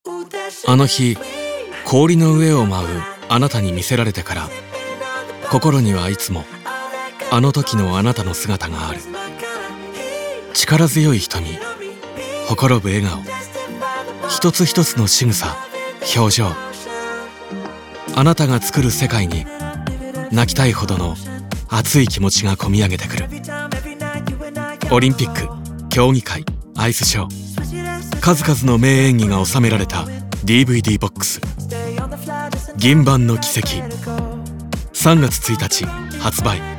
あの日氷の上を舞うあなたに見せられてから、心にはいつもあの時のあなたの姿がある。力強い瞳、ほころぶ笑顔、一つ一つの仕草、表情。あなたが作る世界に泣きたいほどの熱い気持ちがこみ上げてくる。オリンピック、競技会、アイスショー、数々の名演技が収められた DVD ボックス、銀盤の奇跡。3月1日発売。